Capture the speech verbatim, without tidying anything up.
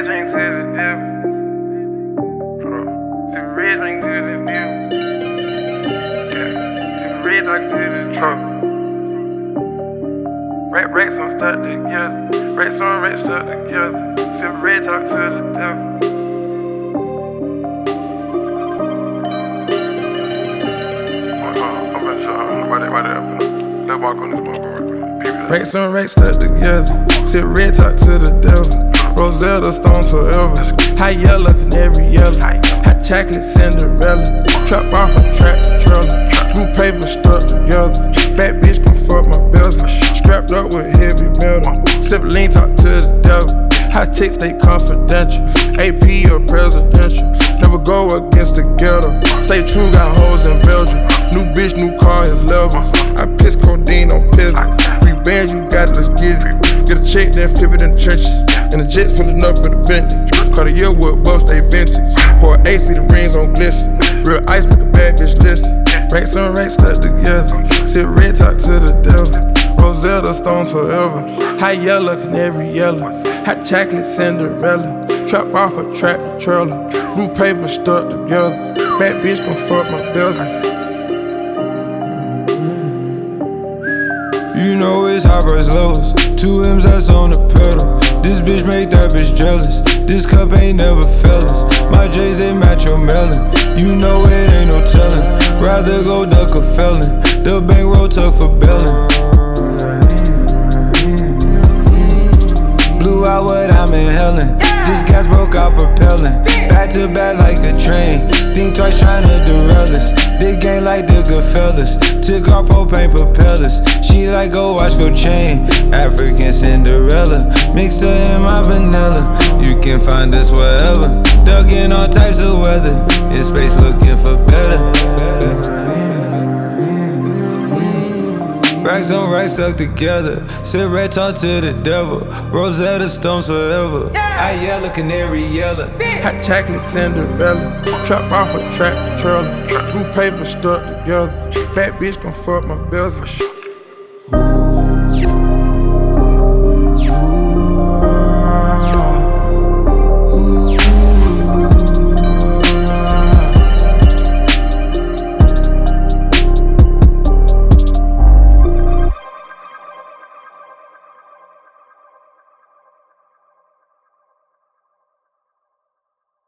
red drink to the devil. Hold on. Sip red drink to the devil. Yeah. Sip red talk to the truck. Rack racks on stuck together. Racks on racks stuck together. Sip red talk to the devil. Racks on racks stuck together. Sip red talk to the devil. Rosetta Stones forever. High yellow, canary yellow. Hot chocolate Cinderella. Trap off a tractor trailer. Blue paper stuck together. Bad bitch can fuck my bezel. Strapped up with heavy metal. Sip lean talk to the devil. High ticks stay confidential. A P or presidential. Never go against the ghetto. Stay true, got hoes in Belgium. New bitch, new car is levels. I piss codeine on peasants. Free bands, you got it, let's get it. Get a check, then flip it in the trenches. And the jets pulling up in the Bentley. Cartier wood buff, stay vintage. Pour A C, the rings on glisten. Real ice, make a bad bitch listen. Racks on racks stuck together. Sip red talk to the devil. Rosetta Stones forever. High yellow, canary yellow. Hot chocolate Cinderella. Trap off a tractor trailer. Blue paper stuck together. Bad bitch can fuck my bezel. You know it's high price lows. Two M's that's on the pedal. This bitch make that bitch jealous. This cup ain't never fellas. My J's they match your melon. You know it ain't no telling. Rather go duck a felon. The bankroll tuck for bellin'. Blew out what I'm inhaling. This gas broke out propelling. Back to back like a train. Think twice tryna derail us. Big game like the Goodfellas. Took our propane propellers. She like go watch go chain. African Cinderella. Mix her in my vanilla. You can find us wherever. Dug in all types of weather. In space looking for better. Racks on racks stuck together. Sit red talk to the devil. Rosetta Stones forever. High yellow, canary yellow. Hot chocolate Cinderella. Trap off a tractor trailer. Blue paper stuck together. Bad bitch can fuck my bezel.